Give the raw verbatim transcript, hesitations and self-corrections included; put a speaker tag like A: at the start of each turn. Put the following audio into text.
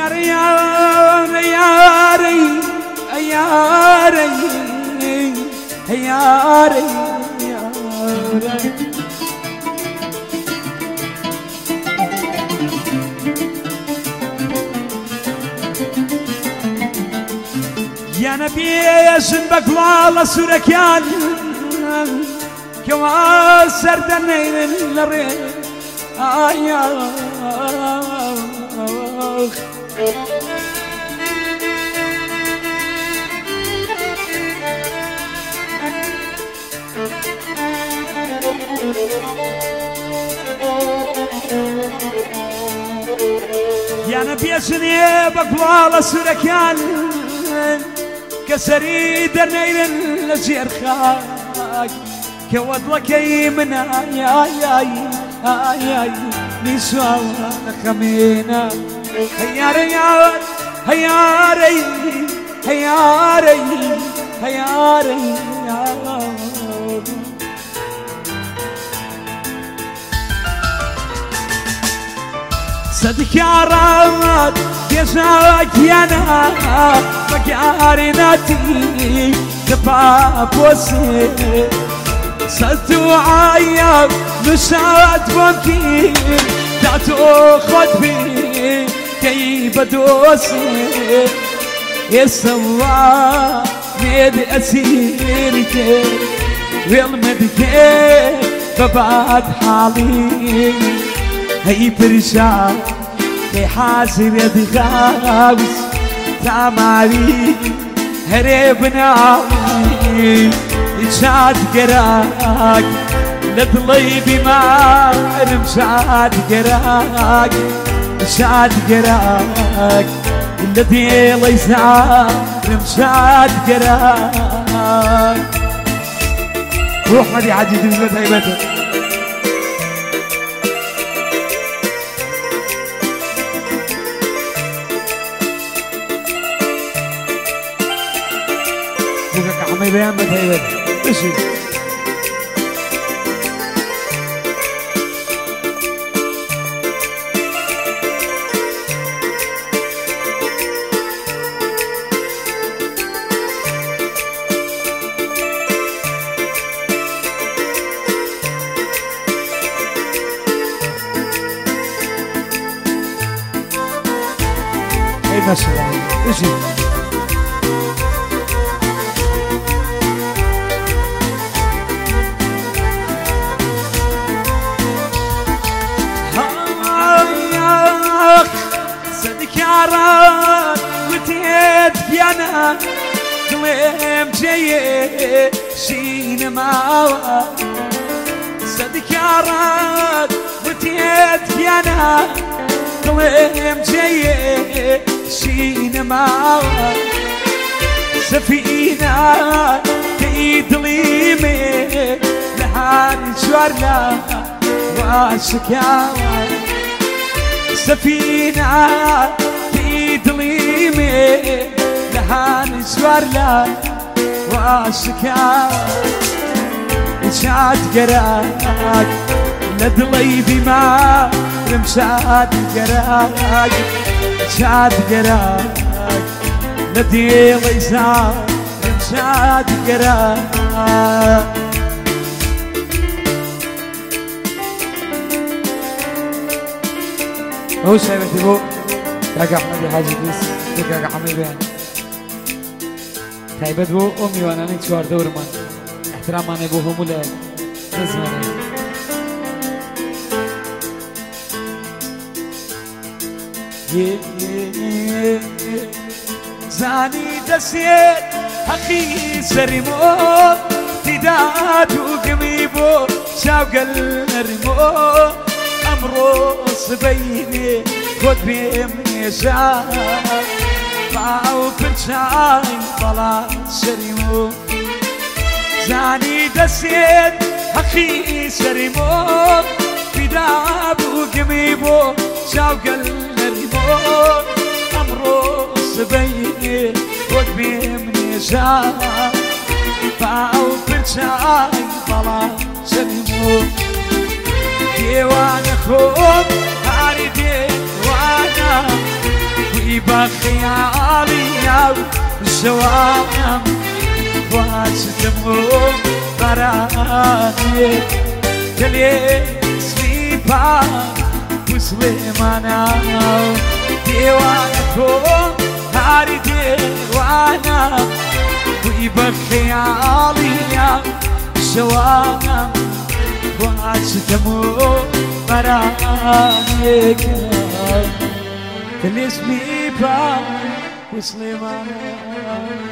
A: ياري ياري ياري ياري ياري ياري يا نبي يا سنبك والله سركان كما سردني للريح آيا يا نبي سني بقوال سركان كسري درني للجير خاك كوضلك من آي آي آي آي آي نسوا خمينا هياري هياري هياري هياري صدق يا رب يساك يا نا فكارناتي كفاف وسي صدق عيب مساعد ممكن تعتو خطبي كي بدوسي يسوا ميد أسيرك والمدك فبعد حالي هي برشا كي حاسر يدغاوس تعمالي هربنا عمي إنشاد قراك لطليبي ما رمشاد قراك إنشاد قراك الذي ليس رمشاد قراك روح مدي عجيز بزمت هيبتك عمي بيان بتهيبت اشي اي ماشي اشي أنا قلم جاي شين معاه صدق يا راد وتيت أنا قلم جاي شين معاه سفينة في ظليمة لحان شوارنا واشكاوى سفينة في ظليمة لحان شوارنا واشكاوى شاد قراك لدليبي ما رمشاد قراك شاد قراك لدي ليسا رمشاد قراك هو شايفتي بو كاكا حمدي حاجي بيس كاكا حمدي بيان تايبت بو أمي وانا نكشوار دورمان احتراماني بو همولا نزماني زاني دسيت حقي سرمو تداد وقميبو شاوق الرمو أمرو صبيني خد بيمني شاك باو بنشاي طلع سرمو زاني دسيت حقي سرمو تداد وقميبو شاوق الرمو أمرو صبيني خد بيمني شاك باو بنشاي طلع سرمو ديوان خود هاري ديوانا بخيالي وشوام واشتمو براني كلي سليبا وسليمانا ديوانكم هاري ديوانا وبخيالي شوام واشتمو براني كلي سليبا وسليمانا